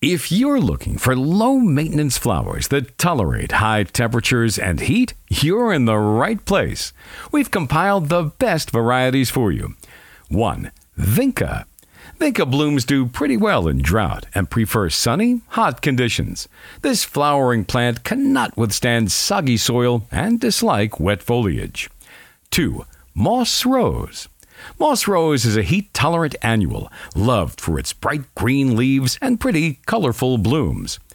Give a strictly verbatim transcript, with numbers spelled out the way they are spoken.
If you're looking for low-maintenance flowers that tolerate high temperatures and heat, you're in the right place. We've compiled the best varieties for you. one. Vinca. Vinca blooms do pretty well in drought and prefers sunny, hot conditions. This flowering plant cannot withstand soggy soil and dislike wet foliage. two. Moss Rose. Moss Rose is a heat-tolerant annual, loved for its bright green leaves and pretty, colorful blooms.